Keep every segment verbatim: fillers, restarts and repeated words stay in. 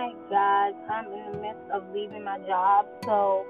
Hi guys, I'm in the midst of leaving my job, so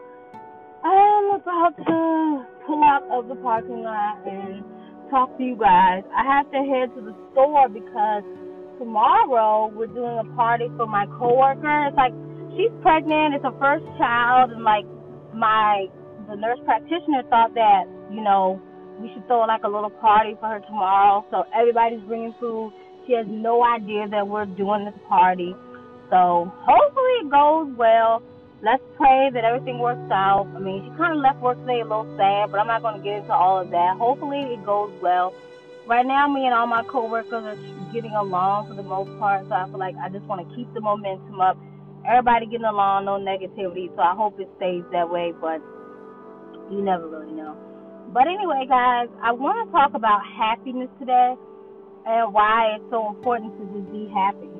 I'm about to pull out of the parking lot and talk to you guys. I have to head to the store because tomorrow we're doing a party for my coworker. It's like she's pregnant, it's her first child, and like my the nurse practitioner thought that you know we should throw like a little party for her tomorrow. So everybody's bringing food. She has no idea that we're doing this party. So hopefully it goes well. Let's pray that everything works out. I mean, she kind of left work today a little sad, but I'm not going to get into all of that. Hopefully it goes well. Right now, me and all my coworkers are getting along for the most part, so I feel like I just want to keep the momentum up. Everybody getting along, no negativity, so I hope it stays that way, but you never really know. But anyway, guys, I want to talk about happiness today and why it's so important to just be happy.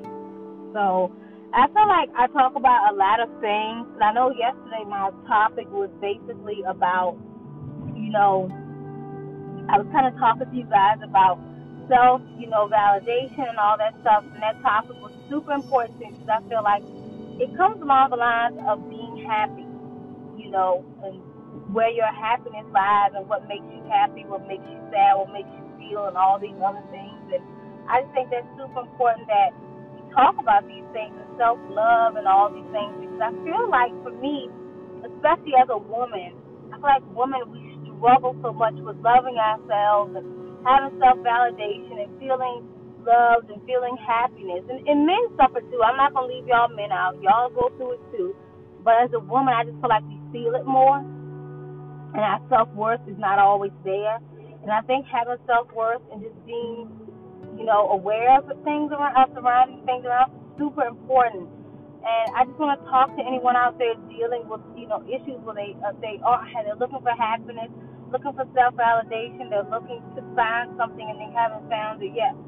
So I feel like I talk about a lot of things. And I know yesterday my topic was basically about, you know, I was kind of talking to you guys about self, you know, validation and all that stuff. And that topic was super important to me because I feel like it comes along the lines of being happy, you know, and where your happiness lies and what makes you happy, what makes you sad, what makes you feel, and all these other things. And I just think that's super important that talk about these things and self-love and all these things because I feel like for me, especially as a woman, I feel like women, we struggle so much with loving ourselves and having self-validation and feeling loved and feeling happiness. And, and men suffer too. I'm not going to leave y'all men out. Y'all go through it too. But as a woman, I just feel like we feel it more and our self-worth is not always there. And I think having self-worth and just being you know, aware of the things around us, surrounding things around, super important. And I just want to talk to anyone out there dealing with, you know, issues where they uh, they are they're looking for happiness, looking for self-validation, they're looking to find something and they haven't found it yet.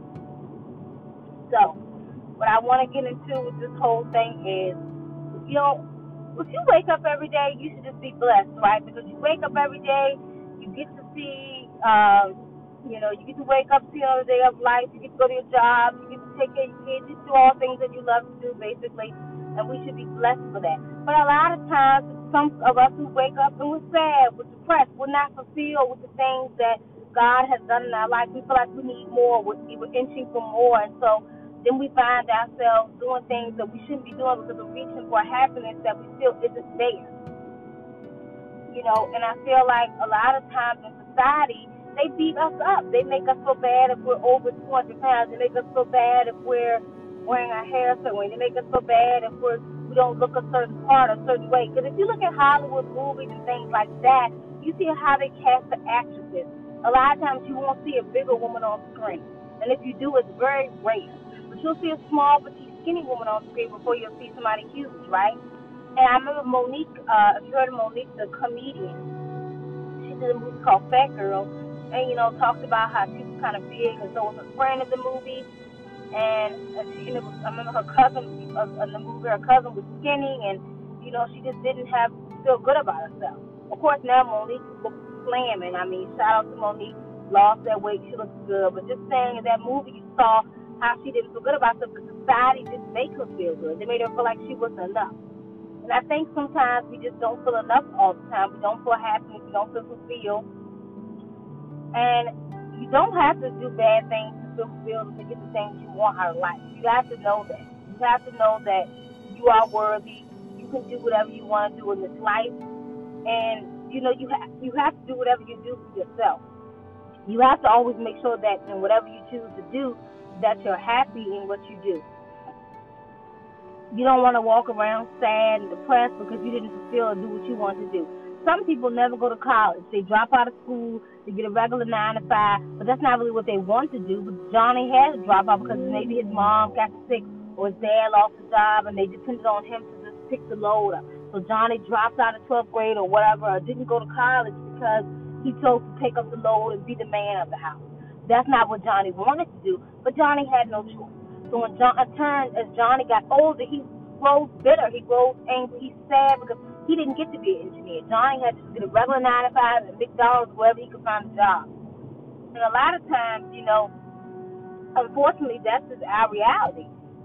So, what I want to get into with this whole thing is, you know, if you wake up every day, you should just be blessed, right? Because you wake up every day, you get to see. Um, You know, you get to wake up, see another day of life. You get to go to your job. You get to take care of your kids. You do all things that you love to do, basically. And we should be blessed for that. But a lot of times, some of us who wake up and we're sad, we're depressed, we're not fulfilled with the things that God has done in our life. We feel like we need more. We're, we're inching for more. And so then we find ourselves doing things that we shouldn't be doing because we're reaching for happiness that we feel isn't there. You know, and I feel like a lot of times in society, they beat us up. They make us feel bad if we're over two hundred pounds. They make us feel bad if we're wearing our hair a certain way. They make us feel bad if we're, we don't look a certain part, a certain way. Because if you look at Hollywood movies and things like that, you see how they cast the actresses. A lot of times you won't see a bigger woman on screen. And if you do, it's very rare. But you'll see a small, petite, skinny woman on screen before you'll see somebody huge, right? And I remember Monique, uh, if you heard of Monique, the comedian, she did a movie called Fat Girl. And, you know, talked about how she was kind of big, and so was her friend in the movie. And, and she, I remember her cousin uh, in the movie, her cousin was skinny, and, you know, she just didn't have feel good about herself. Of course, now Monique looks slamming. I mean, shout out to Monique, lost that weight, she looks good. But just saying, in that movie, you saw how she didn't feel good about herself, because society didn't make her feel good. They made her feel like she wasn't enough. And I think sometimes we just don't feel enough all the time. We don't feel happy, we don't feel fulfilled. And you don't have to do bad things to fulfill to get the things you want out of life. You have to know that. You have to know that you are worthy. You can do whatever you want to do in this life. And, you know, you have, you have to do whatever you do for yourself. You have to always make sure that in whatever you choose to do, that you're happy in what you do. You don't want to walk around sad and depressed because you didn't fulfill or do what you want to do. Some people never go to college. They drop out of school, they get a regular nine to five, but that's not really what they want to do. But Johnny had to drop out because maybe his mom got sick or his dad lost his job and they depended on him to just pick the load up. So Johnny dropped out of twelfth grade or whatever, or didn't go to college because he chose to take up the load and be the man of the house. That's not what Johnny wanted to do, but Johnny had no choice. So when John turned, as Johnny got older, he grows bitter, he grows angry, he's sad because he didn't get to be an engineer. Johnny had to get a regular nine to five at McDonald's, wherever he could find a job. And a lot of times, you know, unfortunately, that's just our reality.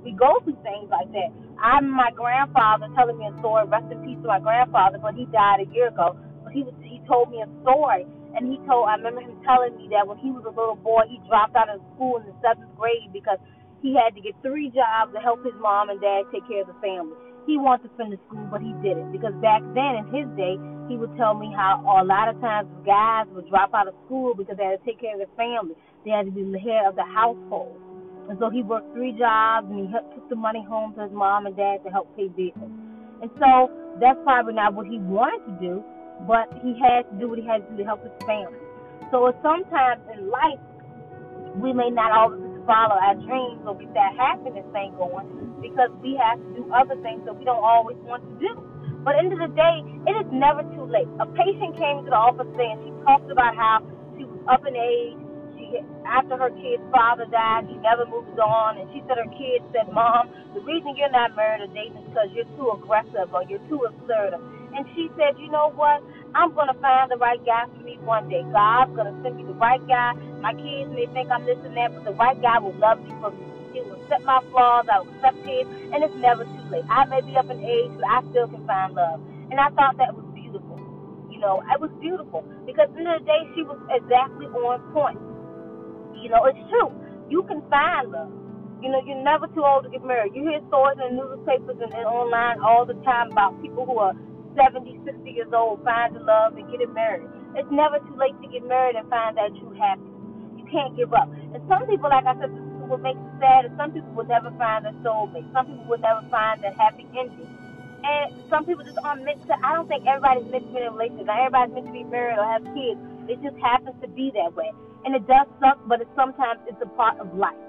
we go through things like that. I remember my grandfather telling me a story. Rest in peace to my grandfather, but he died a year ago. But he was he told me a story, and he told I remember him telling me that when he was a little boy, he dropped out of school in the seventh grade because he had to get three jobs to help his mom and dad take care of the family. He wanted to finish school, but he didn't because back then in his day, he would tell me how a lot of times guys would drop out of school because they had to take care of their family. They had to be the head of the household. And so he worked three jobs and he took the money home to his mom and dad to help pay bills. And so that's probably not what he wanted to do, but he had to do what he had to do to help his family. So sometimes in life, we may not always follow our dreams or get that happiness thing going because we have to do other things that we don't always want to do. But at the end of the day, it is never too late. A patient came to the office today and she talked about how she was up in age. She, after her kid's father died, she never moved on. And she said her kid said, Mom, the reason you're not married or dating is because you're too aggressive or you're too assertive. And she said, you know what? I'm going to find the right guy for me one day. God's going to send me the right guy. My kids may think I'm this and that, but the right guy will love me for me. He will accept my flaws. I will accept his, and it's never too late. I may be up in age, but I still can find love. And I thought that was beautiful. You know, it was beautiful because at the end of the day, she was exactly on point. You know, it's true. You can find love. You know, you're never too old to get married. You hear stories in the newspapers and, and online all the time about people who are seventy, sixty years old finding love and getting married. It's never too late to get married and find that true happiness. You can't give up. And some people, like I said, this is what makes it sad, is some people will never find their soulmate. Some people will never find that happy ending. And some people just aren't meant to. I don't think everybody's meant to be in a relationship. Not everybody's meant to be married or have kids. It just happens to be that way. And it does suck, but it, sometimes it's a part of life.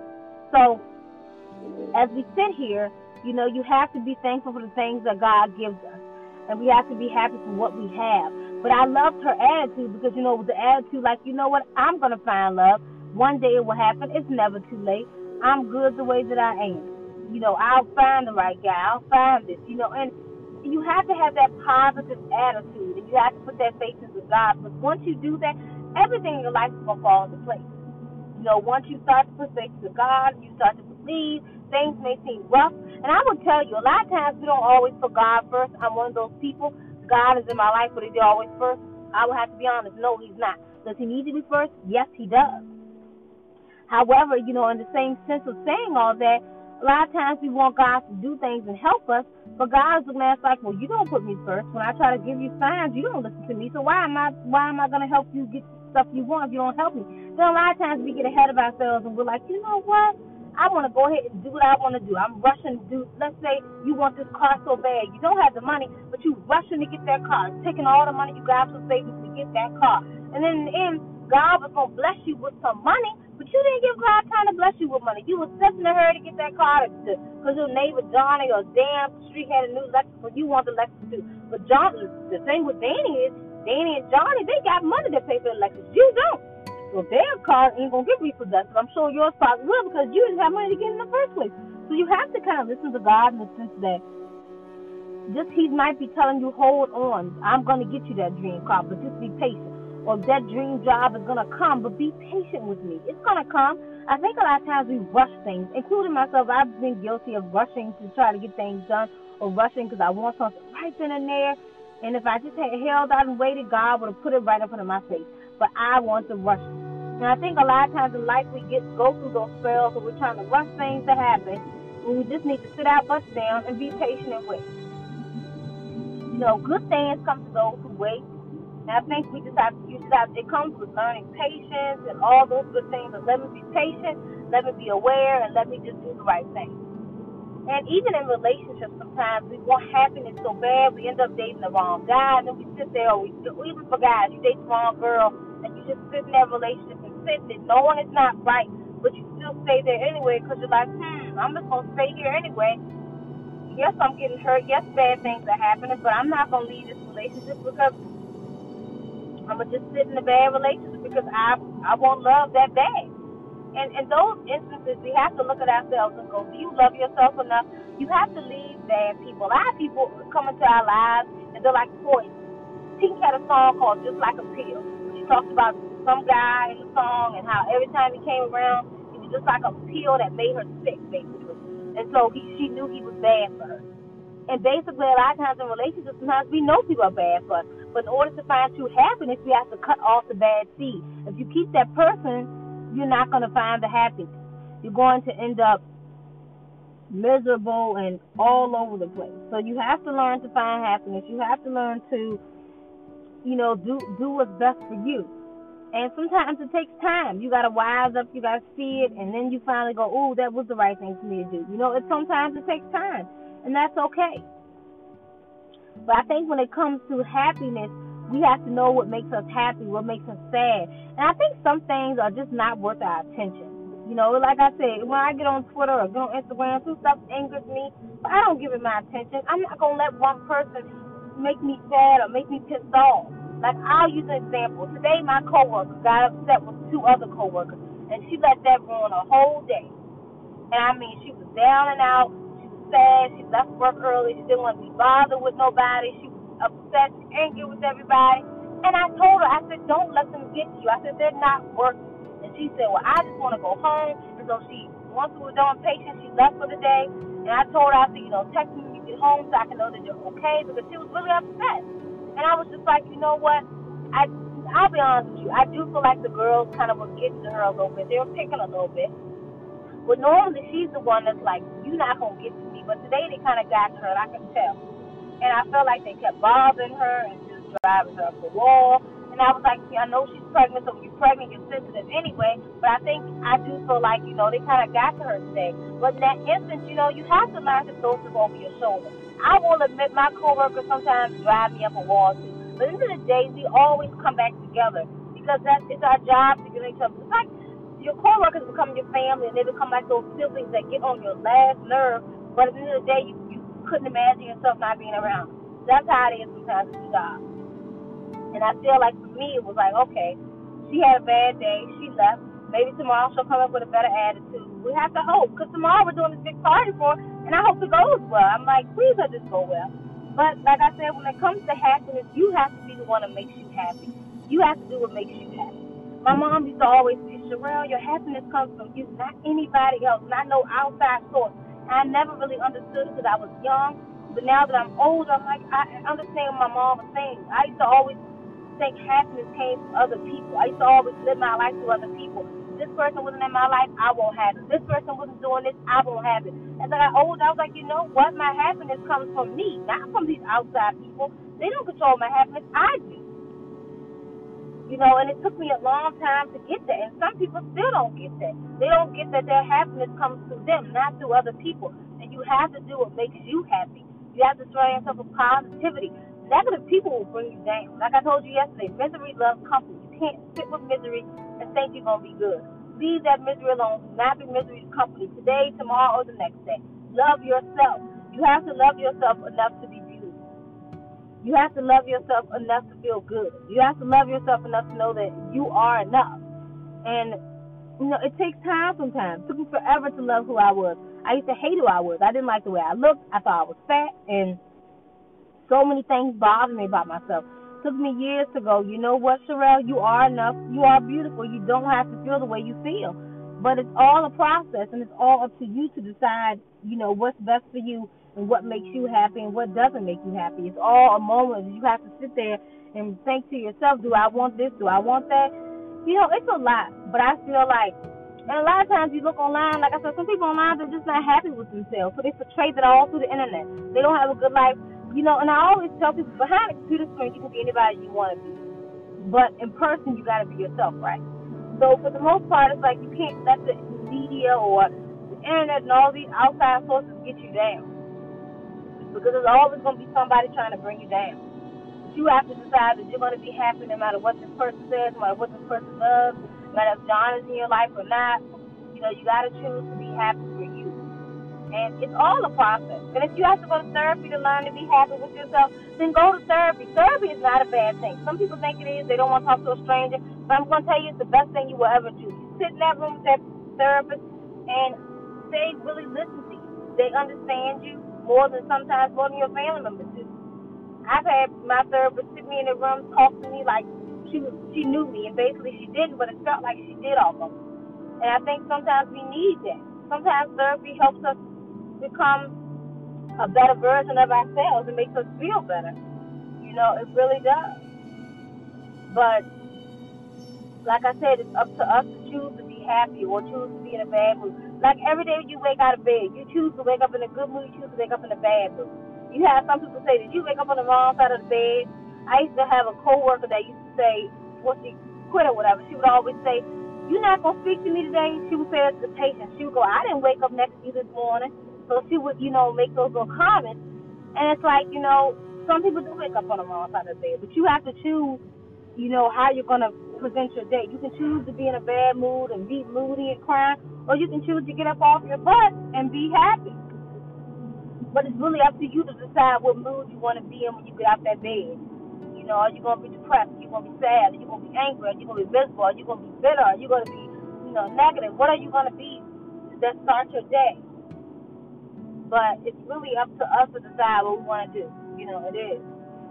So as we sit here, you know, you have to be thankful for the things that God gives us. And we have to be happy for what we have. But I loved her attitude because, you know, with the attitude, like, you know what, I'm going to find love. One day it will happen. It's never too late. I'm good the way that I am. You know, I'll find the right guy. I'll find this, you know. And you have to have that positive attitude. And you have to put that faith into God. Because once you do that, everything in your life is going to fall into place. You know, once you start to put faith into God, you start to believe, things may seem rough. And I will tell you, a lot of times we don't always put God first. I'm one of those people. God is in my life, but is he always first? I will have to be honest. No, he's not. Does he need to be first? Yes, he does. However, you know, in the same sense of saying all that, a lot of times we want God to do things and help us, but God is looking at us like, well, you don't put me first. When I try to give you signs, you don't listen to me. So why am I why am I going to help you get stuff you want if you don't help me? Then a lot of times we get ahead of ourselves and we're like, you know what? I want to go ahead and do what I want to do. I'm rushing to do, let's say you want this car so bad. You don't have the money, but you're rushing to get that car. It's taking all the money you got from savings to get that car. And then in the end, God was going to bless you with some money, but you didn't give God time to bless you with money. You were just in a hurry to get that car because your neighbor Johnny or Dan Street had a new Lexus, so you want the Lexus too. But John, the thing with Danny is, Danny and Johnny, they got money to pay for the Lexus. You don't. So their car ain't going to get repossessed. But I'm sure yours probably will because you didn't have money to get in the first place. So you have to kind of listen to God in the sense that just he might be telling you, hold on, I'm going to get you that dream car, but just be patient. Or that dream job is going to come, but be patient with me. It's going to come. I think a lot of times we rush things, including myself. I've been guilty of rushing to try to get things done or rushing because I want something right then and there. And if I just had held out and waited, God would have put it right in front of my face. But I want to rush it. And I think a lot of times in life we get go through those spells where we're trying to rush things to happen, when we just need to sit our butts down and be patient and wait. You know, good things come to those who wait. And I think we just have to, you just have, it comes with learning patience and all those good things. But let me be patient, let me be aware, and let me just do the right thing. And even in relationships, sometimes we want happiness so bad, we end up dating the wrong guy, and then we sit there, or we, even for guys, you date the wrong girl, and you just sit in that relationship and sit there, knowing it's not right, but you still stay there anyway, because you're like, hmm, I'm just going to stay here anyway. Yes, I'm getting hurt. Yes, bad things are happening, but I'm not going to leave this relationship because I'm going to just sit in a bad relationship because I I won't love that bad. And in those instances, we have to look at ourselves and go, do you love yourself enough? You have to leave bad people. A lot of people come into our lives, and they're like poison. Pink had a song called Just Like a Pill. She talks about some guy in the song and how every time he came around, it was just like a pill that made her sick, basically. And so he, she knew he was bad for her. And basically, a lot of times in relationships, sometimes we know people are bad for us. But in order to find true happiness, we have to cut off the bad seed. If you keep that person, you're not going to find the happiness. You're going to end up miserable and all over the place. So you have to learn to find happiness. You have to learn to, you know, do do what's best for you. And sometimes it takes time. You got to wise up, you got to see it, and then you finally go, ooh, that was the right thing for me to do. You know, it sometimes it takes time, and that's okay. But I think when it comes to happiness, we have to know what makes us happy, what makes us sad. And I think some things are just not worth our attention. You know, like I said, when I get on Twitter or get on Instagram, some stuff angers me, but I don't give it my attention. I'm not going to let one person make me sad or make me pissed off. Like, I'll use an example. Today, my coworker got upset with two other coworkers, and she let that ruin a whole day. And I mean, she was down and out. She was sad. She left work early. She didn't want to be bothered with nobody. She was upset, angry with everybody. And I told her, I said, don't let them get to you. I said, they're not working. And she said, well, I just want to go home. And so she, once we were done patient, she left for the day. And I told her, I said, you know, text me when you get home so I can know that you're okay, because she was really upset. And I was just like, you know what? I, I'll be honest with you. I do feel like the girls kind of were getting to her a little bit. They were picking a little bit. But normally she's the one that's like, you're not going to get to me. But today they kind of got to her, and I can tell. And I felt like they kept bothering her and just driving her up the wall. And I was like, I know she's pregnant, so when you're pregnant, you're sensitive anyway. But I think I do feel like, you know, they kind of got to her today. But in that instance, you know, you have to learn to throw stuff over your shoulder. I will admit my coworkers sometimes drive me up a wall too. But at the end of the day, we always come back together because that's it's our job to get each other. It's like your coworkers become your family, and they become like those siblings that get on your last nerve. But at the end of the day, you, you couldn't imagine yourself not being around. That's how it is sometimes with the job. And I feel like for me, it was like, okay, she had a bad day, she left. Maybe tomorrow she'll come up with a better attitude. We have to hope, because tomorrow we're doing this big party for her, and I hope it goes well. I'm like, please let this go well. But like I said, when it comes to happiness, you have to be the one that makes you happy. You have to do what makes you happy. My mom used to always say, Sherelle, your happiness comes from you, not anybody else, not no outside source. And I never really understood it because I was young. But now that I'm older, I'm like, I understand what my mom was saying. I used to always think happiness came from other people. I used to always live my life through other people. This person wasn't in my life, I won't have it. This person wasn't doing this, I won't have it. As I got older, I was like, you know what? My happiness comes from me, not from these outside people. They don't control my happiness. I do. You know, and it took me a long time to get that. And some people still don't get that. They don't get that their happiness comes through them, not through other people. And you have to do what makes you happy. You have to surround yourself with positivity. Negative people will bring you down. Like I told you yesterday, misery loves company. You can't sit with misery and think you're going to be good. Leave that misery alone. Do not be misery's company today, tomorrow, or the next day. Love yourself. You have to love yourself enough to be beautiful. You have to love yourself enough to feel good. You have to love yourself enough to know that you are enough. And, you know, it takes time sometimes. It took me forever to love who I was. I used to hate who I was. I didn't like the way I looked. I thought I was fat, and so many things bothered me about myself. It took me years to go, you know what, Sherelle, you are enough. You are beautiful. You don't have to feel the way you feel. But it's all a process, and it's all up to you to decide, you know, what's best for you and what makes you happy and what doesn't make you happy. It's all a moment. You have to sit there and think to yourself, do I want this? Do I want that? You know, it's a lot, but I feel like, and a lot of times you look online, like I said, some people online, they're just not happy with themselves, so they portray that all through the internet. They don't have a good life. You know, and I always tell people, behind a computer screen, you can be anybody you want to be. But in person, you got to be yourself, right? So for the most part, it's like you can't let the media or the internet and all these outside sources get you down. Because there's always going to be somebody trying to bring you down. But you have to decide that you're going to be happy no matter what this person says, no matter what this person does, no matter if John is in your life or not. You know, you got to choose to be happy for you. And it's all a process. And if you have to go to therapy to learn to be happy with yourself, then go to therapy. Therapy is not a bad thing. Some people think it is. They don't want to talk to a stranger. But I'm going to tell you, it's the best thing you will ever do. You sit in that room with that therapist, and they really listen to you. They understand you more than sometimes more than your family members do. I've had my therapist sit me in the room, talk to me like she was, she knew me, and basically she didn't, but it felt like she did almost. And I think sometimes we need that. Sometimes therapy helps us become a better version of ourselves. It makes us feel better. You know, it really does. But like I said, it's up to us to choose to be happy or choose to be in a bad mood. Like every day you wake out of bed, you choose to wake up in a good mood, you choose to wake up in a bad mood. You have some people say, did you wake up on the wrong side of the bed? I used to have a coworker that used to say, well, she quit or whatever, she would always say, you're not going to speak to me today? She would say it to the patient. She would go, I didn't wake up next to you this morning. So she would, you know, make those little comments. And it's like, you know, some people do wake up on the wrong side of the bed, but you have to choose, you know, how you're going to present your day. You can choose to be in a bad mood and be moody and crying, or you can choose to get up off your butt and be happy. But it's really up to you to decide what mood you want to be in when you get out that bed. You know, are you going to be depressed? Are you going to be sad? Are you going to be angry? Are you going to be miserable? Are you going to be bitter? Are you going to be, you know, negative? What are you going to be that starts your day? But it's really up to us to decide what we want to do. You know, it is.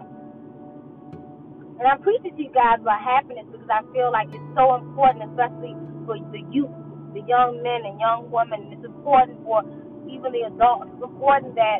And I'm preaching to you guys about happiness because I feel like it's so important, especially for the youth, the young men and young women. It's important for even the adults. It's important that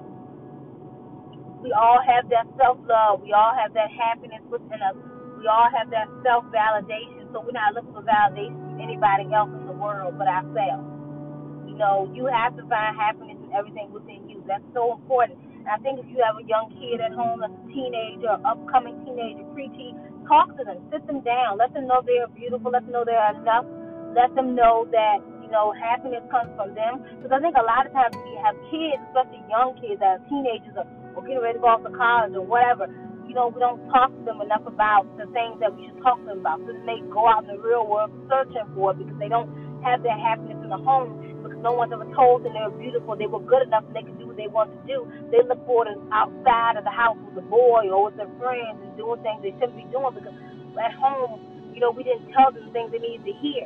we all have that self-love. We all have that happiness within us. We all have that self-validation. So we're not looking for validation from anybody else in the world but ourselves. You know, you have to find happiness in everything within you. That's so important. And I think if you have a young kid at home that's a teenager, or upcoming teenager, preteen, talk to them, sit them down, let them know they're beautiful, let them know they're enough, let them know that, you know, happiness comes from them. Because I think a lot of times we have kids, especially young kids that are teenagers or, or getting ready to go off to college or whatever, you know, we don't talk to them enough about the things that we should talk to them about. So then they go out in the real world searching for it because they don't have that happiness in the home. No one's ever told them they were beautiful, they were good enough, and they could do what they want to do. They look for it outside of the house with a boy or with their friends and doing things they shouldn't be doing because at home, you know, we didn't tell them things they needed to hear.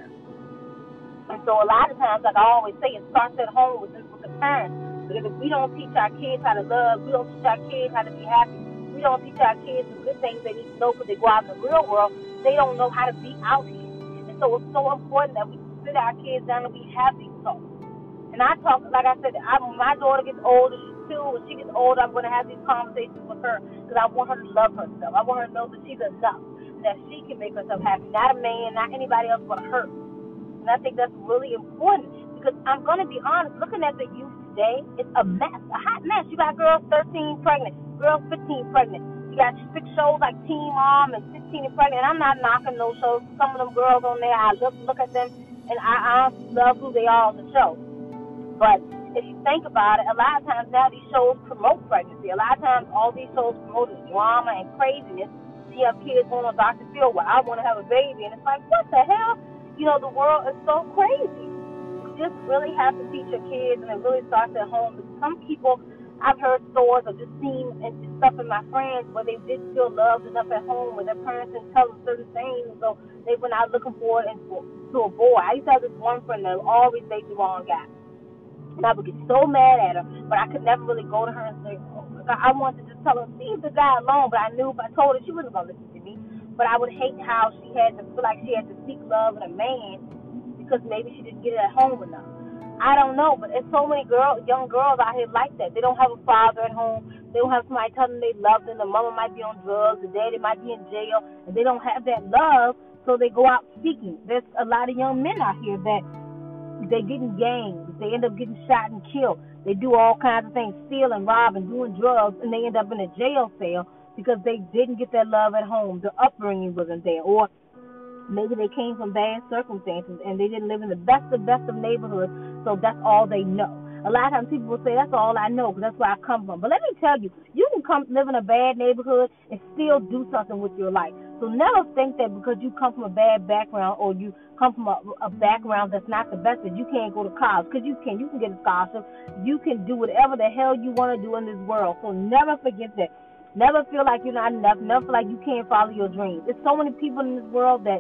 And so a lot of times, like I always say, it starts at home with, with the parents. Because if we don't teach our kids how to love, we don't teach our kids how to be happy, we don't teach our kids the good things they need to know when they go out in the real world, they don't know how to be out here. And so it's so important that we sit our kids down and we have these talks. And I talk, like I said, I, when my daughter gets older, she's two, when she gets older, I'm going to have these conversations with her because I want her to love herself. I want her to know that she's enough, that she can make herself happy, not a man, not anybody else but her. And I think that's really important because I'm going to be honest, looking at the youth today, it's a mess, a hot mess. You got girls thirteen pregnant, girls fifteen pregnant. You got big shows like Teen Mom and sixteen and pregnant. And I'm not knocking those shows. Some of them girls on there, I look, look at them, and I, I love who they are on the show. But if you think about it, a lot of times now these shows promote pregnancy. A lot of times all these shows promote drama and craziness. You have kids going on Doctor Phil, well, I want to have a baby. And it's like, what the hell? You know, the world is so crazy. You just really have to teach your kids, and it really starts at home. Because some people, I've heard stories or just seen and stuff in my friends where they didn't feel loved enough at home, where their parents didn't tell them certain things, so they went out looking for it into to a boy. I used to have this one friend that always dated the wrong guy. And I would get so mad at her, but I could never really go to her and say, oh, I wanted to just tell her, leave the guy alone, but I knew if I told her, she wasn't going to listen to me. But I would hate how she had to feel like she had to seek love in a man because maybe she didn't get it at home enough. I don't know, but there's so many girls, young girls out here like that. They don't have a father at home. They don't have somebody telling them they love them. The mama might be on drugs. The daddy might be in jail. And they don't have that love, so they go out seeking. There's a lot of young men out here that they get in gangs. They end up getting shot and killed. They do all kinds of things, stealing, robbing, doing drugs, and they end up in a jail cell because they didn't get that love at home. The upbringing wasn't there. Or maybe they came from bad circumstances and they didn't live in the best of best of neighborhoods, so that's all they know. A lot of times people will say, that's all I know because that's where I come from. But let me tell you, you can come live in a bad neighborhood and still do something with your life. So never think that because you come from a bad background or you come from a, a background that's not the best that you can't go to college, because you can. You can get a scholarship. You can do whatever the hell you want to do in this world. So never forget that. Never feel like you're not enough. Never feel like you can't follow your dreams. There's so many people in this world that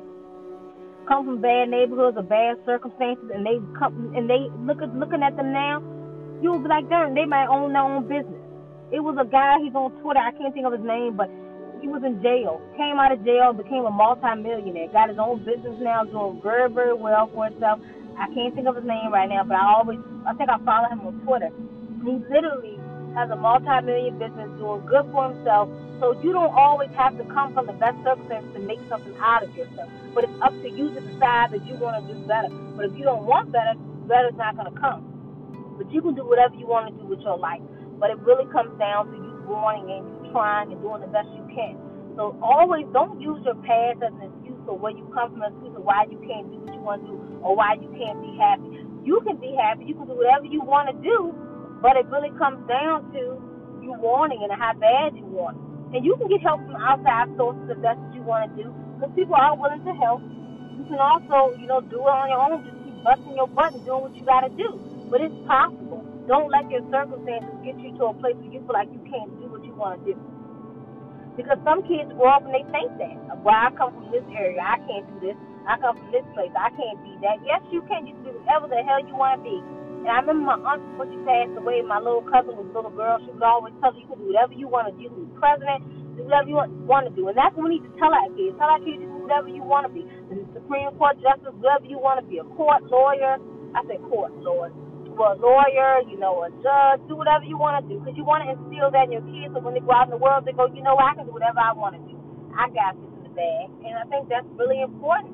come from bad neighborhoods or bad circumstances, and they come and they look at looking at them now. You'll be like, darn, they might own their own business. It was a guy. He's on Twitter. I can't think of his name, but he was in jail, came out of jail, became a multi-millionaire, got his own business now, doing very, very well for himself. I can't think of his name right now, but I always, I think I follow him on Twitter. He literally has a multi-million business doing good for himself. So you don't always have to come from the best circumstances to make something out of yourself. But it's up to you to decide that you want to do better. But if you don't want better, better's not going to come. But you can do whatever you want to do with your life. But it really comes down to you wanting and you trying and doing the best you can. So always don't use your past as an excuse or where you come from as an excuse of why you can't do what you want to do or why you can't be happy. You can be happy. You can do whatever you want to do. But it really comes down to you wanting and how bad you want it. And you can get help from outside sources if that's what you want to do, because people are willing to help. You can also, you know, do it on your own. Just keep busting your butt and doing what you got to do. But it's possible. Don't let your circumstances get you to a place where you feel like you can't do what you want to do. Because some kids grow up and they think that. Well, I come from this area. I can't do this. I come from this place. I can't be that. Yes, you can. You can do whatever the hell you want to be. And I remember my aunt, before she passed away, my little cousin was a little girl. She would always tell her, you can do whatever you want to do. You can be president, do whatever you want to do. And that's what we need to tell our kids. Tell our kids to do whatever you want to be. The Supreme Court justice, whatever you want to be. A court lawyer. I said court, Lord. Well, a lawyer, you know, a judge. Do whatever you want to do. Because you want to instill that in your kids so when they go out in the world, they go, you know, I can do whatever I want to do. I got this in the bag. And I think that's really important.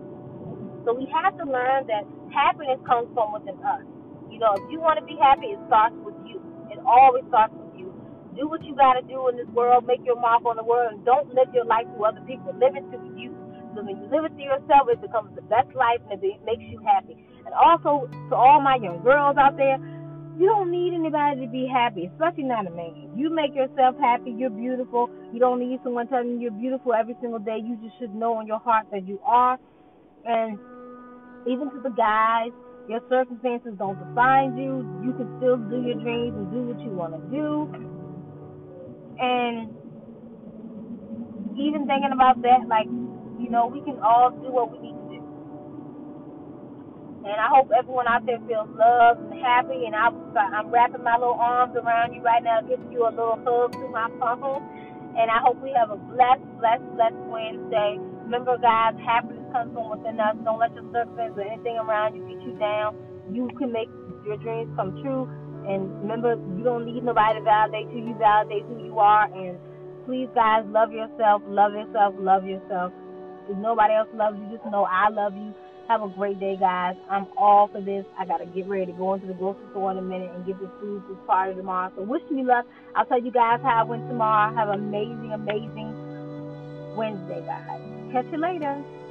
So we have to learn that happiness comes from within us. You know, if you want to be happy, it starts with you. It always starts with you. Do what you got to do in this world. Make your mark on the world. And don't live your life through other people. Live it through you. So when you live it through yourself, it becomes the best life and it makes you happy. And also, to all my young girls out there, you don't need anybody to be happy, especially not a man. You make yourself happy. You're beautiful. You don't need someone telling you you're beautiful every single day. You just should know in your heart that you are. And even to the guys, your circumstances don't define you. You can still do your dreams and do what you want to do. And even thinking about that, like, you know, we can all do what we need to do. And I hope everyone out there feels loved and happy. And I, I'm wrapping my little arms around you right now, giving you a little hug through my phone. And I hope we have a blessed, blessed, blessed Wednesday. Remember, guys, happiness comes from within us. Don't let your circumstances or anything around you get you down. You can make your dreams come true. And remember, you don't need nobody to validate you. You validate who you are. And please, guys, love yourself, love yourself, love yourself. If nobody else loves you, just know I love you. Have a great day, guys. I'm all for this. I got to get ready to go into the grocery store in a minute and get this food this party tomorrow. So wish me luck. I'll tell you guys how I went tomorrow. Have an amazing, amazing Wednesday, guys. Catch you later.